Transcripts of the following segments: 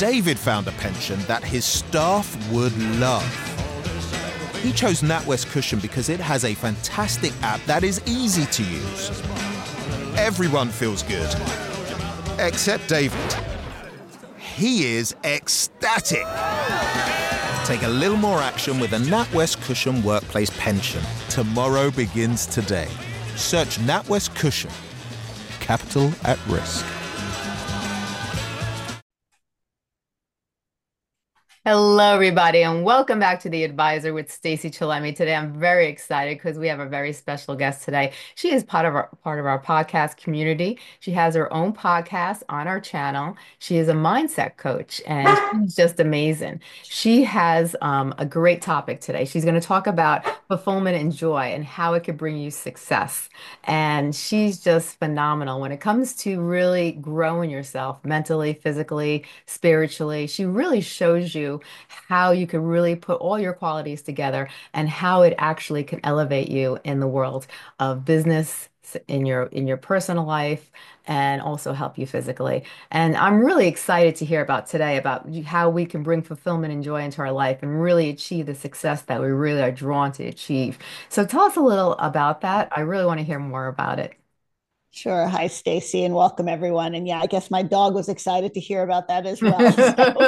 David found a pension that his staff would love. He chose NatWest Cushion because it has a fantastic app that is easy to use. Everyone feels good, except David. He is ecstatic. Take a little more action with a NatWest Cushion workplace pension. Tomorrow begins today. Search NatWest Cushion. Capital at risk. Hello, everybody, and welcome back to The Advisor with Stacey Chillemi. Today, I'm very excited because we have a very special guest today. She is part of our podcast community. She has her own podcast on our channel. She is a mindset coach, and she's just amazing. She has a great topic today. She's going to talk about fulfillment and joy and how it could bring you success. And she's just phenomenal when it comes to really growing yourself mentally, physically, spiritually. She really shows you how you can really put all your qualities together and how it actually can elevate you in the world of business, in your personal life, and also help you physically. And I'm really excited to hear about today about how we can bring fulfillment and joy into our life and really achieve the success that we really are drawn to achieve. So tell us a little about that. I really want to hear more about it. Sure. Hi, Stacy, and welcome everyone. And yeah, I guess my dog was excited to hear about that as well. So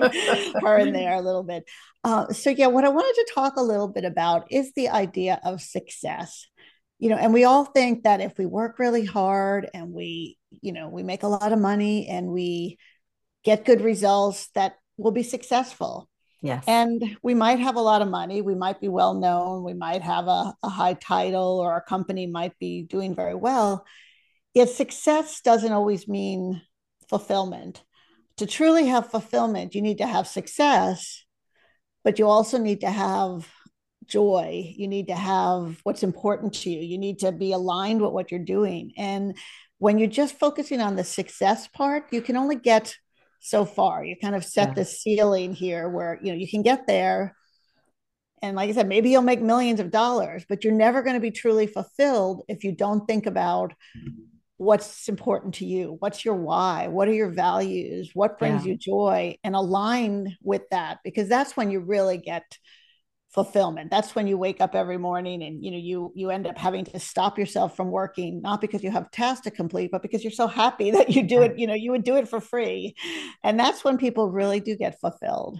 her in there a little bit. So yeah, what I wanted to talk a little bit about is the idea of success. And we all think that if we work really hard and we make a lot of money and we get good results, that we'll be successful. Yes. And we might have a lot of money, we might be well known, we might have a high title, or our company might be doing very well. Yet success doesn't always mean fulfillment. To truly have fulfillment, you need to have success, but you also need to have joy. You need to have what's important to you. You need to be aligned with what you're doing. And when you're just focusing on the success part, you can only get so far. You kind of set Yeah. the ceiling here where you can get there. And like I said, maybe you'll make millions of dollars, but you're never going to be truly fulfilled if you don't think about what's important to you, what's your why, what are your values, what brings Yeah. you joy, and align with that, because that's when you really get fulfillment. That's when you wake up every morning and you end up having to stop yourself from working, not because you have tasks to complete, but because you're so happy that you do Yeah. it. You would do it for free. And that's when people really do get fulfilled.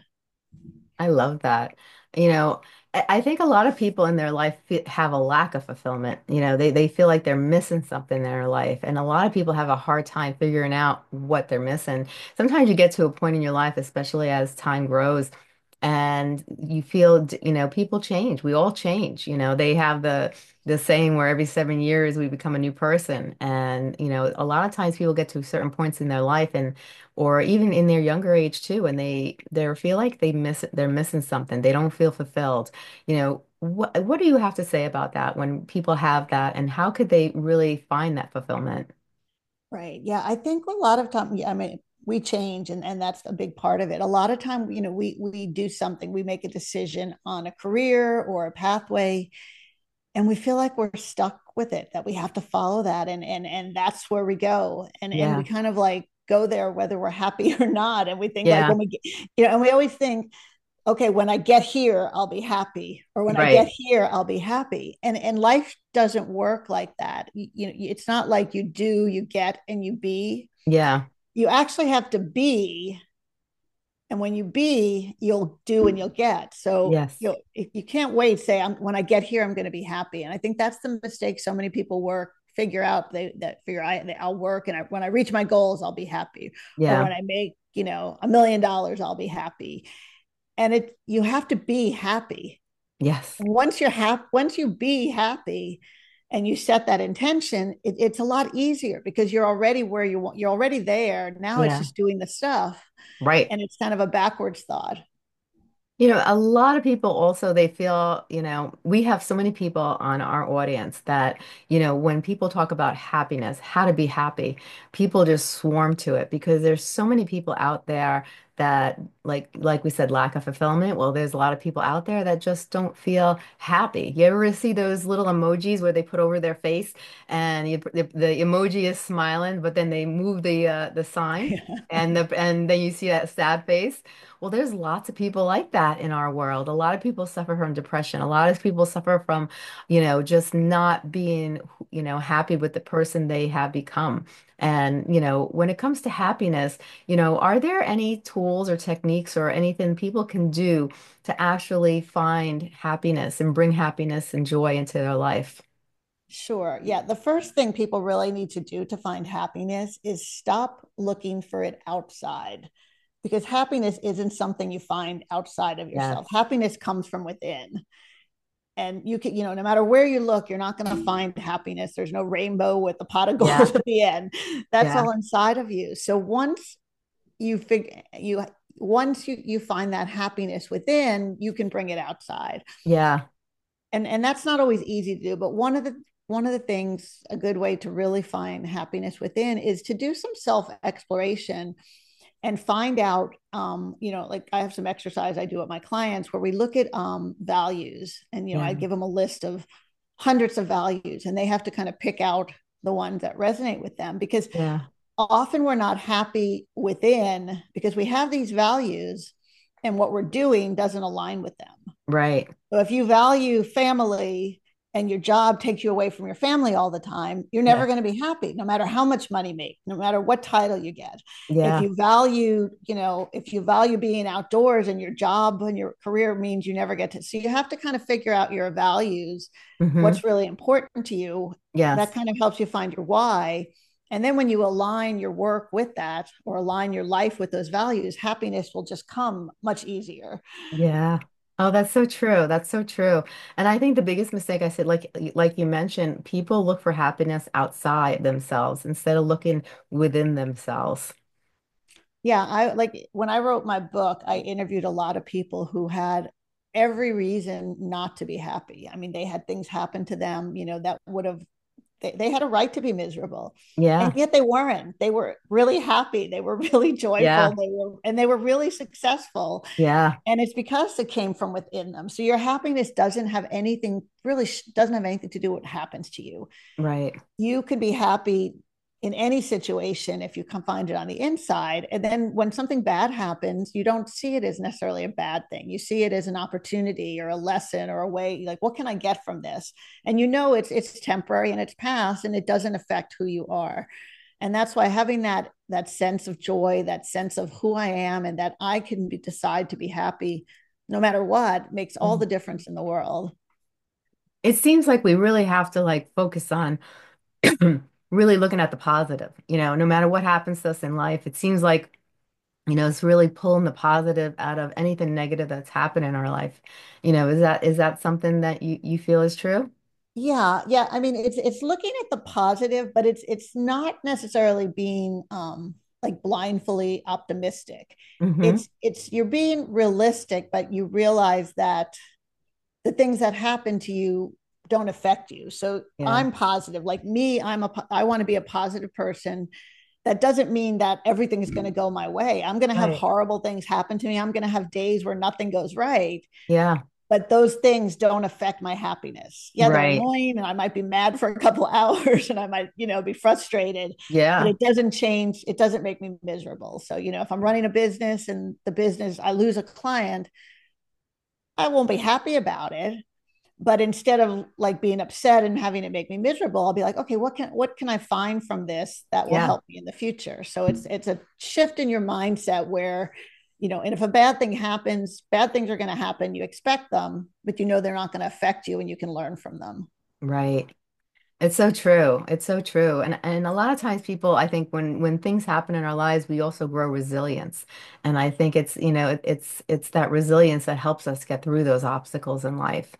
I love that. You know, I think a lot of people in their life have a lack of fulfillment. They feel like they're missing something in their life. And a lot of people have a hard time figuring out what they're missing. Sometimes you get to a point in your life, especially as time grows, and you feel, people change. We all change. They have the saying where every 7 years we become a new person. And, a lot of times people get to certain points in their life and or even in their younger age too, and they feel like they're missing something. They don't feel fulfilled. What do you have to say about that when people have that, and how could they really find that fulfillment? Right. Yeah. I think a lot of time, yeah, I mean, we change, and that's a big part of it. A lot of time, we do something, we make a decision on a career or a pathway, and we feel like we're stuck with it, that we have to follow that. And that's where we go. And we Yeah. kind of like go there whether we're happy or not. And we think like Yeah. when we get, and we always think, okay, when I get here, I'll be happy, or when I get Right. here, I'll be happy. And life doesn't work like that. It's not like you get, and you be. Yeah. You actually have to be, and when you be, you'll do and you'll get. So Yes. you can't wait. Say, when I get here, I'm going to be happy. And I think that's the mistake so many people figure out. I'll work, and when I reach my goals, I'll be happy, or Yeah. when I make $1 million, I'll be happy. And you have to be happy. Yes. Once you be happy and you set that intention, it's a lot easier, because you're already where you want. You're already there. Now it's Yeah. just doing the stuff, Right. and it's kind of a backwards thought. A lot of people also, they feel, we have so many people on our audience that, when people talk about happiness, how to be happy, people just swarm to it because there's so many people out there that like we said, lack of fulfillment. Well, there's a lot of people out there that just don't feel happy. You ever see those little emojis where they put over their face and the emoji is smiling, but then they move the sign and then you see that sad face? Well, there's lots of people like that in our world. A lot of people suffer from depression. A lot of people suffer from, just not being, happy with the person they have become. And, when it comes to happiness, are there any tools or techniques or anything people can do to actually find happiness and bring happiness and joy into their life? Sure. Yeah. The first thing people really need to do to find happiness is stop looking for it outside, because happiness isn't something you find outside of Yes. yourself. Happiness comes from within. And you can, no matter where you look, you're not going to find happiness. There's no rainbow with a pot of gold Yeah. at the end. That's Yeah. all inside of you. So you figure you once you find that happiness within, you can bring it outside. Yeah. And that's not always easy to do, but one of the things, a good way to really find happiness within, is to do some self exploration and find out, like I have some exercise I do with my clients where we look at values, and I Yeah. give them a list of hundreds of values, and they have to kind of pick out the ones that resonate with them, because Yeah. often we're not happy within because we have these values and what we're doing doesn't align with them. Right. So if you value family and your job takes you away from your family all the time, you're Yeah. never going to be happy, no matter how much money you make, no matter what title you get. If Yeah. you value, if you value being outdoors and your job and your career means you never get to, so you have to kind of figure out your values, Hmm. what's really important to you. That Yes. kind of helps you find your why. And then when you align your work with that, or align your life with those values, happiness will just come much easier. Yeah. Oh, that's so true. That's so true. And I think the biggest mistake I said, like you mentioned, people look for happiness outside themselves instead of looking within themselves. Yeah, I like when I wrote my book, I interviewed a lot of people who had every reason not to be happy. I mean, they had things happen to them, that would have they had a right to be miserable. And Yeah. yet they weren't. They were really happy. They were really Yeah. joyful. They were really successful. Yeah. And it's because it came from within them. So your happiness doesn't have anything to do with what happens to you. Right. You could be happy in any situation if you can find it on the inside. And then when something bad happens, you don't see it as necessarily a bad thing. You see it as an opportunity or a lesson or a way, like, what can I get from this? And it's temporary and it's past and it doesn't affect who you are. And that's why having that sense of joy, that sense of who I am, and that I can decide to be happy no matter what, makes all the difference in the world. It seems like we really have to like focus on really looking at the positive, no matter what happens to us in life. It seems like, it's really pulling the positive out of anything negative that's happened in our life. Is that something that you feel is true? Yeah, yeah. I mean, it's looking at the positive, but it's not necessarily being like blindly optimistic. Hmm. It's you're being realistic, but you realize that the things that happen to you don't affect you. So Yeah. I'm positive. Like me, I want to be a positive person. That doesn't mean that everything is going to go my way. I'm going to have Right. horrible things happen to me. I'm going to have days where nothing goes right, Yeah. but those things don't affect my happiness. Yeah, they're Right. annoying and I might be mad for a couple of hours and I might, be frustrated, but Yeah. it doesn't make me miserable. So, if I'm running a business and the business, I lose a client, I won't be happy about it. But instead of like being upset and having it make me miserable, I'll be like, okay, what can I find from this that will Yeah. help me in the future? So it's a shift in your mindset where, and if a bad thing happens, bad things are going to happen. You expect them, but they're not going to affect you and you can learn from them. Right. It's so true. It's so true. And a lot of times people, I think when things happen in our lives, we also grow resilience. And I think it's that resilience that helps us get through those obstacles in life,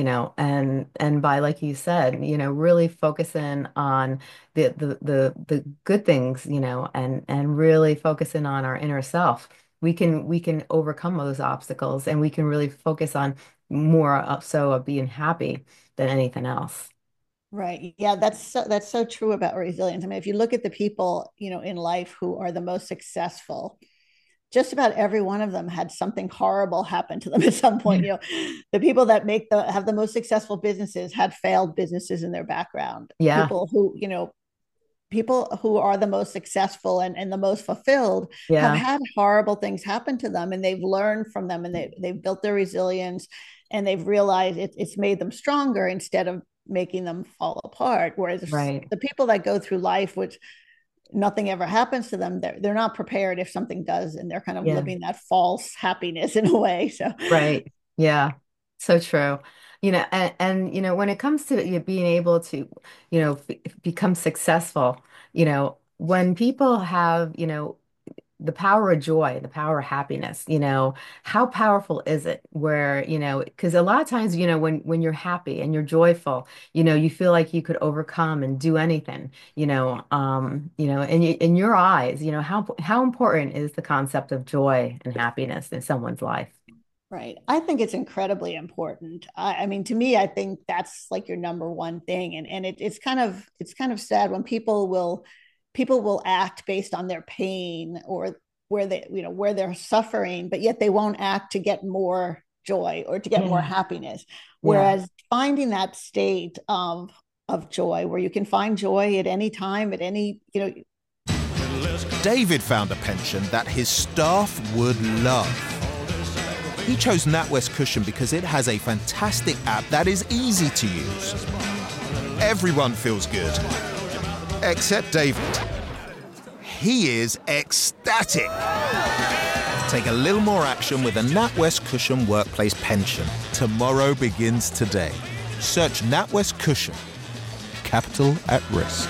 and by like you said, really focusing on the good things, and really focusing on our inner self. We can overcome those obstacles and we can really focus on more so of being happy than anything else. Right. Yeah, that's so true about resilience. I mean, if you look at the people, in life who are the most successful, just about every one of them had something horrible happen to them at some point. The people that have the most successful businesses had failed businesses in their background. Yeah. People who are the most successful and the most fulfilled have Yeah. had horrible things happen to them, and they've learned from them, and they've built their resilience, and they've realized it's made them stronger instead of making them fall apart. Whereas Right. the people that go through life, which nothing ever happens to them, they're not prepared if something does, and they're kind of Yeah. living that false happiness in a way. So Right. Yeah. So true. When it comes to being able to, become successful, when people have, the power of joy, the power of happiness, how powerful is it where, because a lot of times, when you're happy and you're joyful, you feel like you could overcome and do anything, in your eyes, how important is the concept of joy and happiness in someone's life? right. I think it's incredibly important. I mean, to me, I think that's like your number one thing. And it's kind of sad when people will act based on their pain or where they're suffering, but yet they won't act to get more joy or to get more Yeah. happiness. Yeah. Whereas finding that state of joy where you can find joy at any time, at any, David found a pension that his staff would love. He chose NatWest Cushion because it has a fantastic app that is easy to use. Everyone feels good, except David. He is ecstatic. Take a little more action with a NatWest Cushion Workplace Pension. Tomorrow begins today. Search NatWest Cushion. Capital at risk.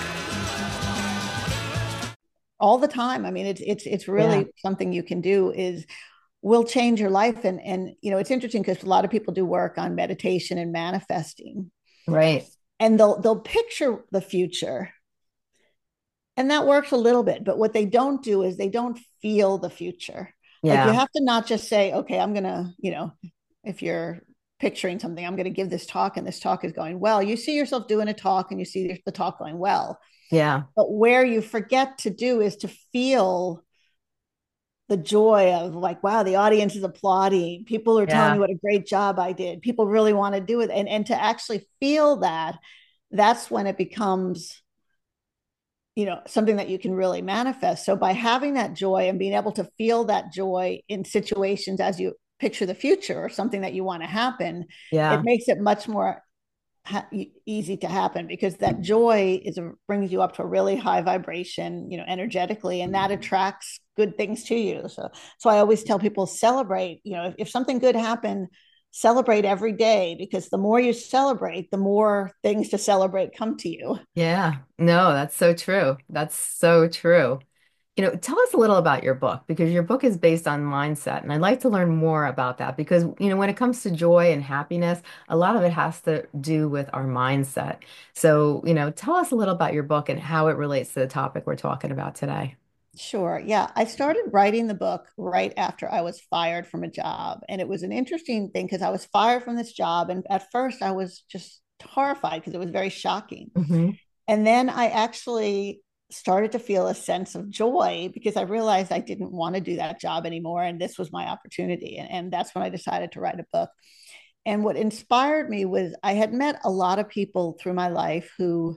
all the time. I mean, it's really Yeah. something you can do is will change your life. And it's interesting because a lot of people do work on meditation and manifesting, Right. and they'll picture the future. And that works a little bit, but what they don't do is they don't feel the future. Like you Yeah. have to not just say, okay, I'm gonna, if you're picturing something, I'm gonna give this talk and this talk is going well. You see yourself doing a talk and you see the talk going well. Yeah. But where you forget to do is to feel the joy of like, wow, the audience is applauding. People are telling me Yeah. what a great job I did. People really want to do it. And to actually feel that, that's when it becomes, something that you can really manifest. So by having that joy and being able to feel that joy in situations as you picture the future or something that you want to happen, it Yeah. makes it much more easy to happen, because that joy brings you up to a really high vibration, energetically, and that attracts good things to you. So I always tell people, celebrate. If something good happened, celebrate every day, because the more you celebrate, the more things to celebrate come to you. Yeah. No, that's so true. That's so true. Tell us a little about your book because your book is based on mindset, and I'd like to learn more about that because, when it comes to joy and happiness, a lot of it has to do with our mindset. So, tell us a little about your book and how it relates to the topic we're talking about today. Sure. Yeah. I started writing the book right after I was fired from a job. And it was an interesting thing because I was fired from this job. And at first I was just horrified because it was very shocking. Hmm. And then I actually started to feel a sense of joy because I realized I didn't want to do that job anymore. And this was my opportunity. And that's when I decided to write a book. And what inspired me was I had met a lot of people through my life who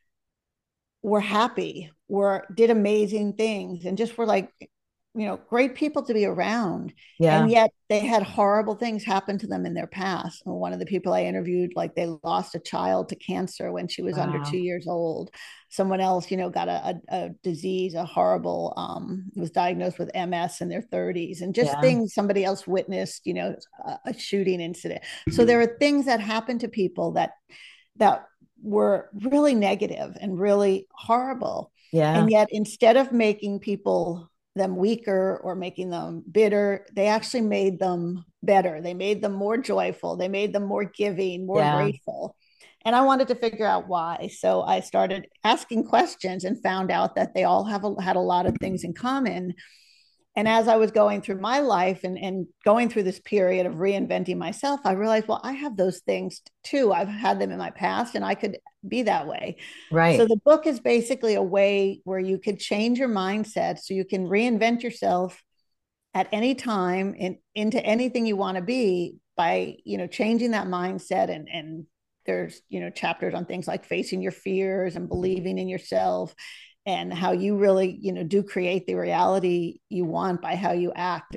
were happy, did amazing things, and just were like, great people to be around. And Yeah. yet they had horrible things happen to them in their past. And one of the people I interviewed, like they lost a child to cancer when she was under Wow. 2 years old. Someone else, got a disease, a horrible, was diagnosed with MS in their 30s, and just Yeah. things somebody else witnessed, a shooting incident. So there are things that happen to people that were really negative and really horrible. Yeah. And yet, instead of making them weaker or making them bitter, they actually made them better. They made them more joyful. They made them more giving, more Yeah. grateful. And I wanted to figure out why. So I started asking questions and found out that they all had a lot of things in common. And as I was going through my life and going through this period of reinventing myself, I realized, well, I have those things too. I've had them in my past and I could be that way. So Right. the book is basically a way where you could change your mindset so you can reinvent yourself at any time into anything you want to be by, changing that mindset. And there's, chapters on things like facing your fears and believing in yourself, and how you really, do create the reality you want by how you act.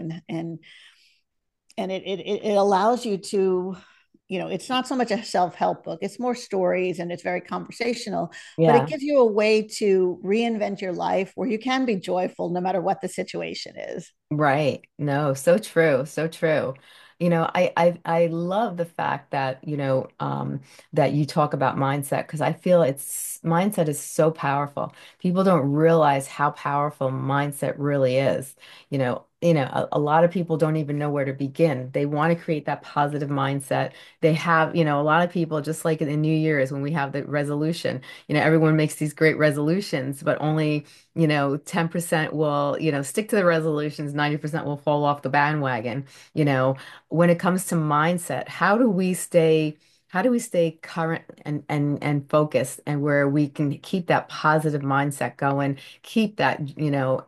And it allows you to, it's not so much a self-help book, it's more stories, and it's very conversational, but it Yeah. gives you a way to reinvent your life where you can be joyful no matter what the situation is. Right. No, so true. So true. I love the fact that, that you talk about mindset because I feel it's mindset is so powerful. People don't realize how powerful mindset really is. A lot of people don't even know where to begin. They want to create that positive mindset. They have, a lot of people, just like in the New Year's when we have the resolution, everyone makes these great resolutions, but only 10% will, stick to the resolutions, 90% will fall off the bandwagon. You know, when it comes to mindset, how do we stay current and focused and where we can keep that positive mindset going, keep that,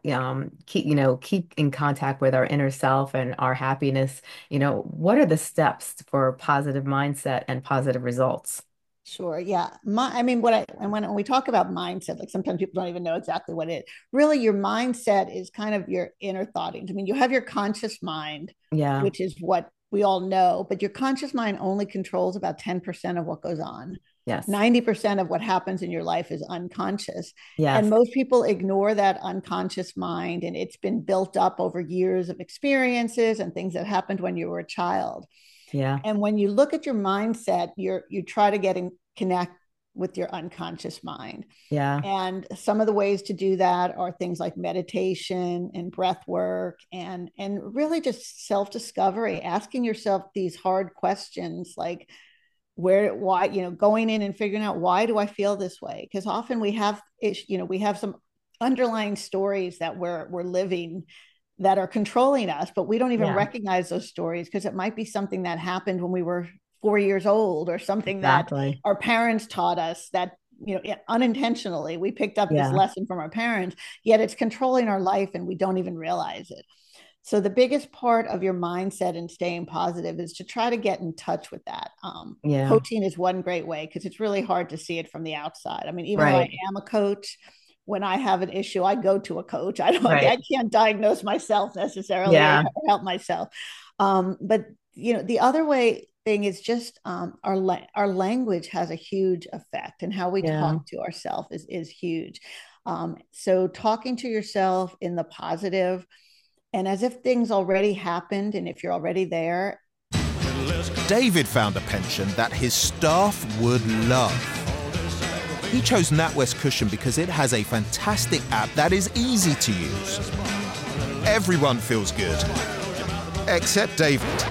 keep in contact with our inner self and our happiness. What are the steps for positive mindset and positive results? Sure. Yeah. I mean, and when we talk about mindset, like sometimes people don't even know exactly what it is. Really, your mindset is kind of your inner thoughtings. I mean, you have your conscious mind, Yeah. which is what we all know, but your conscious mind only controls about 10% of what goes on. Yes. 90% of what happens in your life is unconscious. And Yes. most people ignore that unconscious mind, and it's been built up over years of experiences and things that happened when you were a child. Yeah. And when you look at your mindset, you try to connect with your unconscious mind. Yeah. And some of the ways to do that are things like meditation and breath work, and really just self-discovery, asking yourself these hard questions like why, going in and figuring out, why do I feel this way? Because often we have some underlying stories that we're living that are controlling us, but we don't even Yeah. recognize those stories because it might be something that happened when we were 4 years old, or something that Exactly. our parents taught us that, unintentionally we picked up this Yeah. lesson from our parents, yet it's controlling our life and we don't even realize it. So the biggest part of your mindset and staying positive is to try to get in touch with that. Yeah. Coaching is one great way because it's really hard to see it from the outside. I mean, even though I Right. am a coach, when I have an issue, I go to a coach. I Right. can't diagnose myself necessarily, or Yeah. help myself. But the other way thing is just, our language has a huge effect, and how we Yeah. talk to ourselves is huge. So talking to yourself in the positive, and as if things already happened, and if you're already there. David found a pension that his staff would love. He chose NatWest Cushion because it has a fantastic app that is easy to use. Everyone feels good, except David.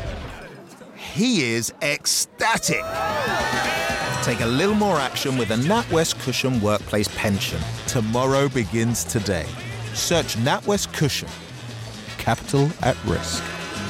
He is ecstatic. Take a little more action with a NatWest Cushion workplace pension. Tomorrow begins today. Search NatWest Cushion. Capital at risk.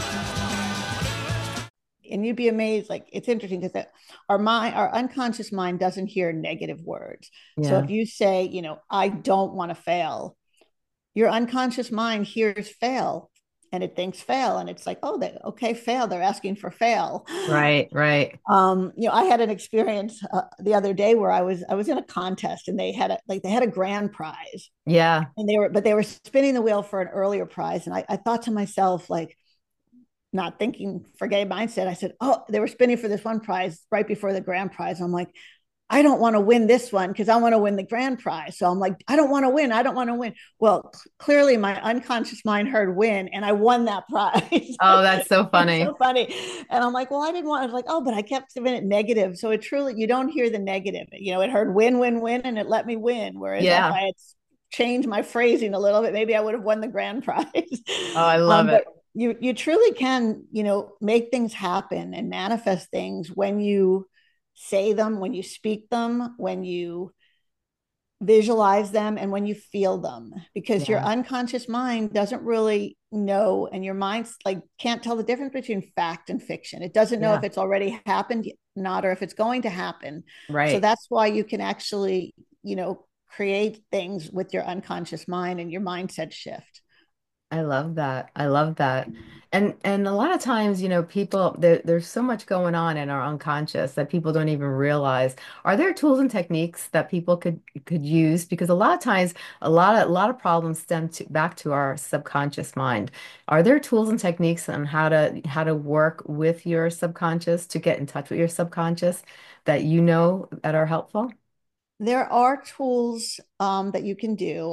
And you'd be amazed, like, it's interesting because our unconscious mind doesn't hear negative words. So Yeah. if you say, I don't want to fail, your unconscious mind hears fail, and it thinks fail, and it's like, oh, okay, fail, they're asking for fail. Right. Right. I had an experience the other day where I was in a contest, and they had a grand prize, Yeah. and they were spinning the wheel for an earlier prize, and I thought to myself, like, not thinking for gay mindset, I said, oh, they were spinning for this one prize right before the grand prize. I'm like, I don't want to win this one because I want to win the grand prize. So I'm like, I don't want to win. I don't want to win. Well, clearly my unconscious mind heard win, and I won that prize. Oh, that's so It's funny. so funny. And I'm like, well, I didn't want, I was like, oh, but I kept giving it negative. So it truly, you don't hear the negative. It heard win, win, win, and it let me win. Whereas if Yeah. I had changed my phrasing a little bit, maybe I would have won the grand prize. Oh, I love But it. you truly can, make things happen and manifest things when you say them, when you speak them, when you visualize them, and when you feel them, because your Yeah. unconscious mind doesn't really know, and your mind's like can't tell the difference between fact and fiction. It doesn't know if Yeah. it's already happened, not, or if it's going to happen. So Right. that's why you can actually, create things with your unconscious mind and your mindset shift. I love that. I love that. And a lot of times, people there's so much going on in our unconscious that people don't even realize. Are there tools and techniques that people could use? Because a lot of times a lot of problems stem back to our subconscious mind. Are there tools and techniques on how to work with your subconscious to get in touch with your subconscious that that are helpful? There are tools that you can do.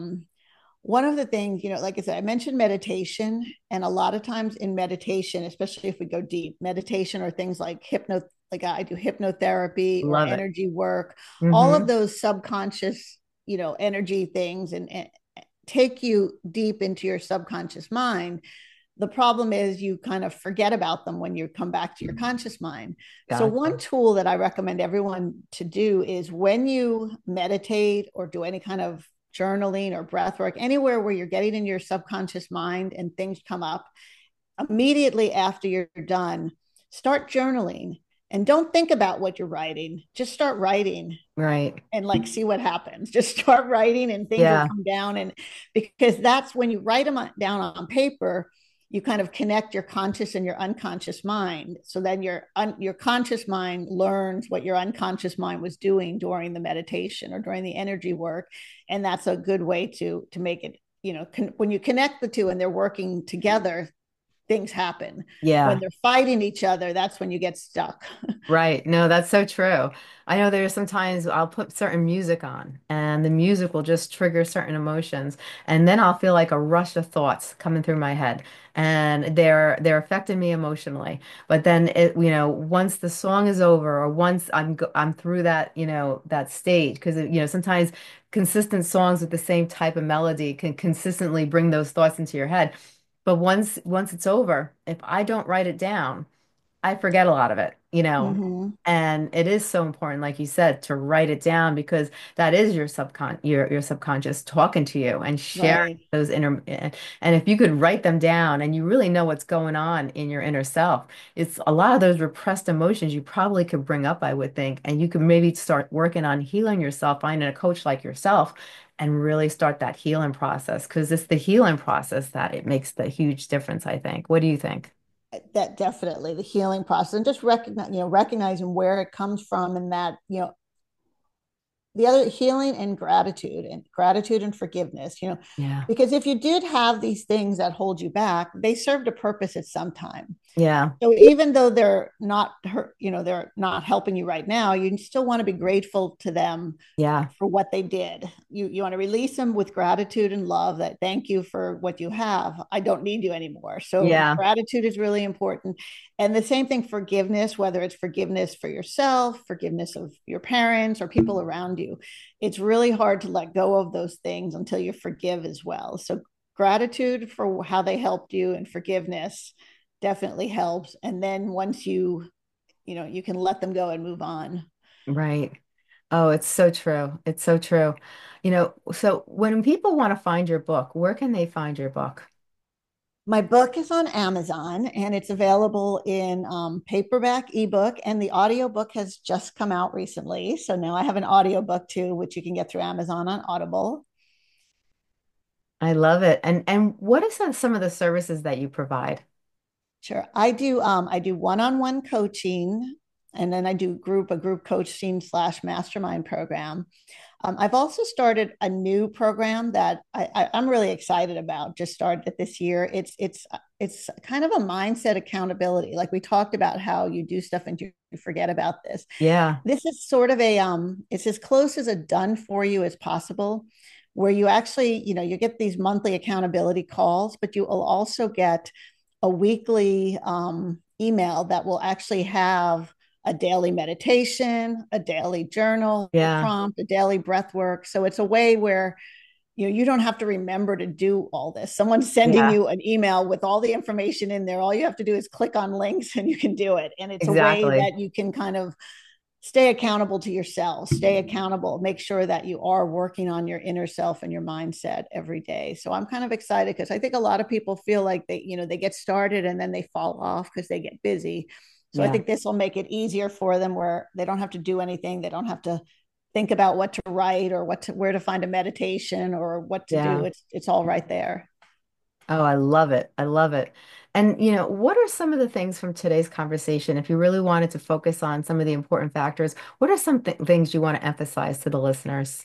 One of the things, like I said, I mentioned meditation, and a lot of times in meditation, especially if we go deep, meditation or things like like I do hypnotherapy or Love it. energy work, all of Mm-hmm. those subconscious, energy things and take you deep into your subconscious mind. The problem is you kind of forget about them when you come back to your conscious mind. So, one Gotcha. tool that I recommend everyone to do is when you meditate or do any kind of journaling or breath work, anywhere where you're getting in your subconscious mind and things come up, immediately after you're done, start journaling and don't think about what you're writing. Just start writing Right. and like see what happens. Just start writing and things will Yeah. come down. And because that's when you write them down on paper, you kind of connect your conscious and your unconscious mind. So then your conscious mind learns what your unconscious mind was doing during the meditation or during the energy work, and that's a good way to make it. When you connect the two and they're working together, things happen. When Yeah. they're fighting each other, that's when you get stuck. Right. No, that's so true. I know there's sometimes I'll put certain music on and the music will just trigger certain emotions. And then I'll feel like a rush of thoughts coming through my head. And they're affecting me emotionally. But then once the song is over or once I'm through that, that stage, because sometimes consistent songs with the same type of melody can consistently bring those thoughts into your head. But once it's over, if I don't write it down, I forget a lot of it. Mm-hmm. And it is so important, like you said, to write it down because that is your subconscious talking to you and sharing Right. those and if you could write them down and you really know what's going on in your inner self, it's a lot of those repressed emotions you probably could bring up, I would think, and you could maybe start working on healing yourself, finding a coach like yourself and really start that healing process because it's the healing process that it makes the huge difference, I think. What do you think? That definitely the healing process and just recognizing where it comes from, and that the other healing and gratitude and forgiveness, Yeah. because if you did have these things that hold you back, they served a purpose at some time. Yeah. So even though they're not hurt, they're not helping you right now, you still want to be grateful to them Yeah. for what they did. You want to release them with gratitude and love, that thank you for what you have. I don't need you anymore. So Yeah. gratitude is really important. And the same thing, forgiveness, whether it's forgiveness for yourself, forgiveness of your parents or people around you. It's really hard to let go of those things until you forgive as well. So gratitude for how they helped you and forgiveness definitely helps. And then once you can let them go and move on. Right. Oh, it's so true. It's so true. So when people want to find your book, where can they find your book? My book is on Amazon and it's available in paperback, ebook, and the audiobook has just come out recently. So now I have an audiobook too, which you can get through Amazon on Audible. I love it. And what are some of the services that you provide? Sure. I do one-on-one coaching, and then I do a group coaching / mastermind program. I've also started a new program that I'm really excited about. Just started it this year. It's kind of a mindset accountability. Like we talked about how you do stuff and you forget about this. Yeah. This is sort of it's as close as a done for you as possible, where you actually, you get these monthly accountability calls, but you will also get a weekly email that will actually have a daily meditation, a daily journal Yeah. prompt, a daily breath work. So it's a way where you don't have to remember to do all this. Someone's sending Yeah. you an email with all the information in there. All you have to do is click on links and you can do it. And it's a way Exactly. that you can kind of stay accountable to yourself, stay accountable, make sure that you are working on your inner self and your mindset every day. So I'm kind of excited because I think a lot of people feel like they get started and then they fall off because they get busy. So I Yeah. think this will make it easier for them, where they don't have to do anything. They don't have to think about what to write or where to find a meditation or what to do. Yeah. It's all right there. Oh, I love it. I love it. And, what are some of the things from today's conversation, if you really wanted to focus on some of the important factors, what are some th things you want to emphasize to the listeners?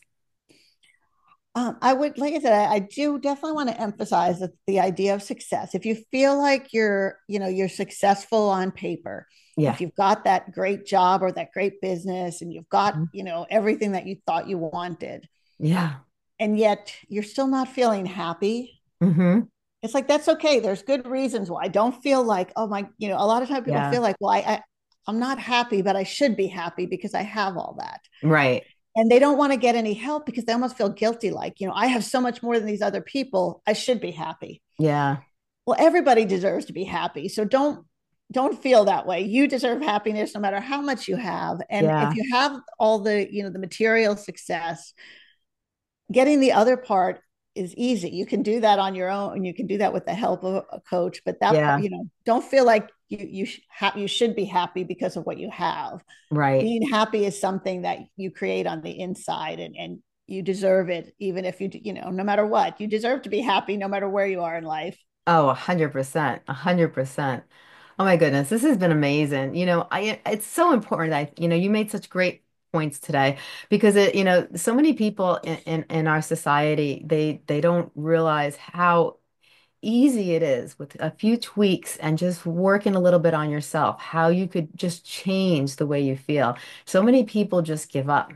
I would, like I said, I do definitely want to emphasize that the idea of success. If you feel like you're successful on paper, Yeah. if you've got that great job or that great business and you've got, Mhm. everything that you thought you wanted, Yeah. and yet you're still not feeling happy, Hmm. it's like, that's okay. There's good reasons why. I don't feel like, oh my, a lot of times people Yeah. feel like, well, I'm not happy, but I should be happy because I have all that. Right. And they don't want to get any help because they almost feel guilty, like, I have so much more than these other people, I should be happy. Yeah. Well, everybody deserves to be happy, so don't feel that way. You deserve happiness no matter how much you have. And if Yeah. you have all the material success, getting the other part is easy. You can do that on your own, and you can do that with the help of a coach. But that part, Yeah. don't feel like you should be happy because of what you have. Right. Being happy is something that you create on the inside, and you deserve it, even if no matter what, you deserve to be happy no matter where you are in life. Oh, 100%. 100%. Oh my goodness, this has been amazing. It's so important that, you made such great points today because so many people in our society, they don't realize how easy it is with a few tweaks and just working a little bit on yourself, how you could just change the way you feel. So many people just give up.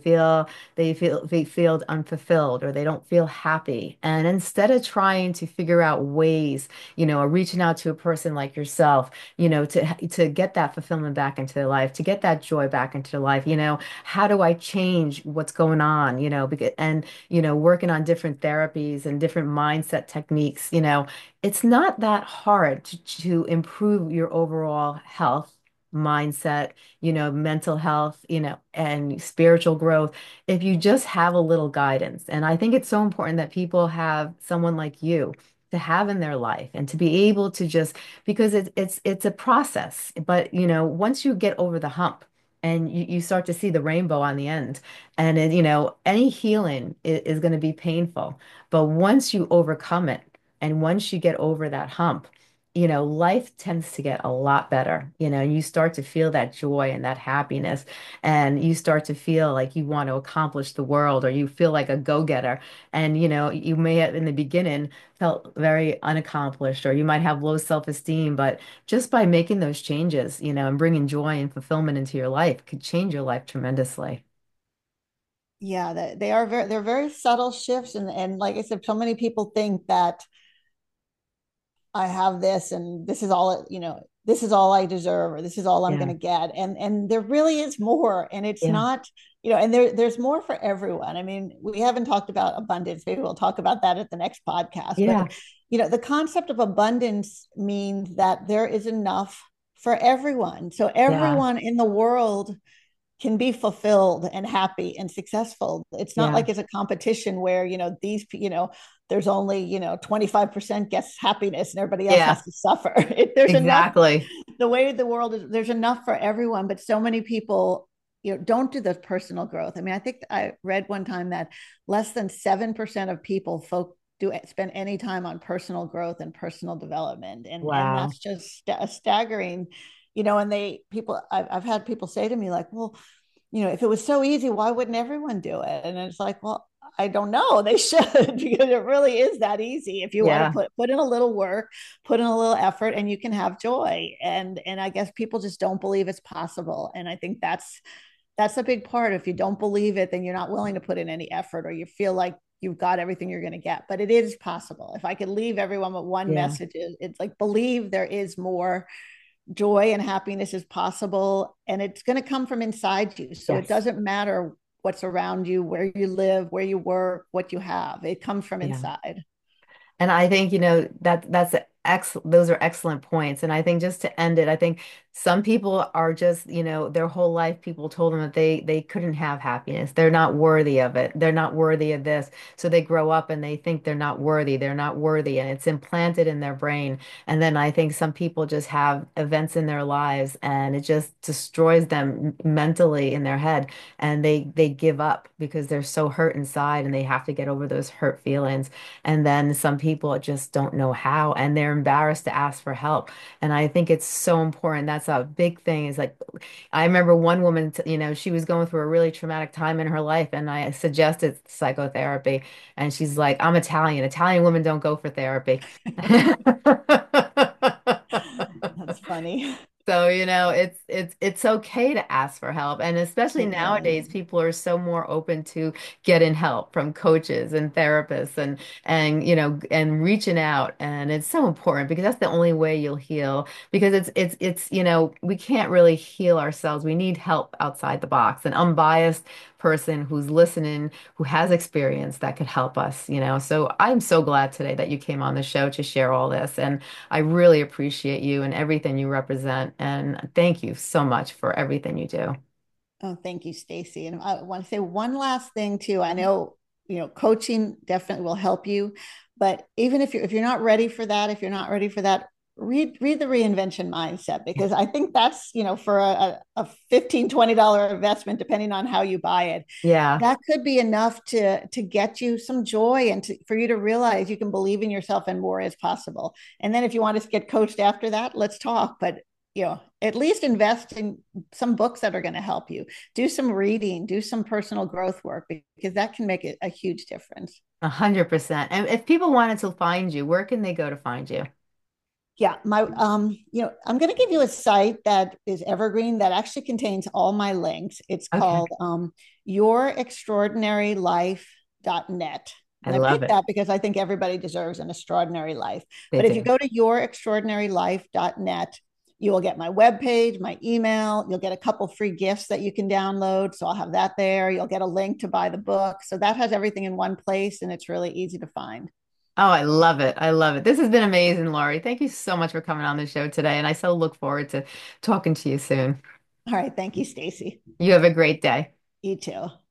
They feel unfulfilled or they don't feel happy. And instead of trying to figure out ways, or reaching out to a person like yourself, to get that fulfillment back into their life, to get that joy back into their life, how do I change what's going on, and working on different therapies and different mindset techniques, it's not that hard to improve your overall health, mindset, mental health, and spiritual growth if you just have a little guidance. And I think it's so important that people have someone like you to have in their life and to be able to just because it's a process. But once you get over the hump and you start to see the rainbow on the end, and any healing is going to be painful. But once you overcome it and once you get over that hump, life tends to get a lot better. You start to feel that joy and that happiness, and you start to feel like you want to accomplish the world or you feel like a go-getter. And, you may have in the beginning felt very unaccomplished or you might have low self-esteem, but just by making those changes, and bringing joy and fulfillment into your life could change your life tremendously. Yeah, they're very subtle shifts, and like I said, so many people think that I have this and this is all I deserve, or this is all I'm going Yeah. to get. And there really is more. And it's Yeah. not, and there's more for everyone. I mean, we haven't talked about abundance. Maybe we'll talk about that at the next podcast. Yeah. But, the concept of abundance means that there is enough for everyone. So Yeah. everyone in the world can be fulfilled and happy and successful. It's not Yeah. like it's a competition where, there's only, 25% gets happiness and everybody else Yeah. has to suffer. There's enough, Exactly. the way the world is, there's enough for everyone, but so many people, don't do the personal growth. I mean, I think I read one time that less than 7% of people do spend any time on personal growth and personal development. And Wow. that's just a staggering, and I've had people say to me like, well, if it was so easy, why wouldn't everyone do it? And it's like, well, I don't know. They should because it really is that easy. If you want to Yeah. put in a little work, put in a little effort, and you can have joy. And I guess people just don't believe it's possible. And I think that's a big part. If you don't believe it, then you're not willing to put in any effort, or you feel like you've got everything you're going to get. But it is possible. If I could leave everyone with one Yeah. message, it's like, believe there is more. Joy and happiness is possible, and it's going to come from inside you. So it Yes. doesn't matter what's around you, where you live, where you work, what you have. It comes from Yeah. inside. And I think, that's those are excellent points. And I think just to end it, I think some people are just, their whole life people told them that they couldn't have happiness. They're not worthy of it. They're not worthy of this. So they grow up and they think they're not worthy. They're not worthy. And it's implanted in their brain. And then I think some people just have events in their lives and it just destroys them mentally in their head. And they give up because they're so hurt inside and they have to get over those hurt feelings. And then some people just don't know how and they're embarrassed to ask for help. And I think it's so important. That's a big thing is like, I remember one woman, she was going through a really traumatic time in her life and I suggested psychotherapy. And she's like, I'm Italian. Italian women don't go for therapy. That's funny. So, it's okay to ask for help. And especially It is. nowadays, people are so more open to getting help from coaches and therapists and reaching out. And it's so important because that's the only way you'll heal. Because we can't really heal ourselves. We need help outside the box. An unbiased person who's listening, who has experience that could help us. So I'm so glad today that you came on the show to share all this. And I really appreciate you and everything you represent. And thank you so much for everything you do. Oh, thank you, Stacy. And I want to say one last thing too. I know, coaching definitely will help you, but even if you're not ready for that, if you're not ready for that, read the reinvention mindset because I think that's, for a $15-20 investment, depending on how you buy it, Yeah, that could be enough to get you some joy and for you to realize you can believe in yourself and more is possible. And then if you want to get coached after that, let's talk. But at least invest in some books that are going to help you. Do some reading, do some personal growth work because that can make it a huge difference. 100%. And if people wanted to find you, where can they go to find you? Yeah, I'm going to give you a site that is evergreen that actually contains all my links. It's Okay. called yourextraordinarylife.net. I And I love picked it. that because I think everybody deserves an extraordinary life. They But if you do. go to yourextraordinarylife.net, you will get my webpage, my email. You'll get a couple free gifts that you can download. So I'll have that there. You'll get a link to buy the book. So that has everything in one place and it's really easy to find. Oh, I love it. I love it. This has been amazing, Laurie. Thank you so much for coming on the show today. And I so look forward to talking to you soon. All right. Thank you, Stacy. You have a great day. You too.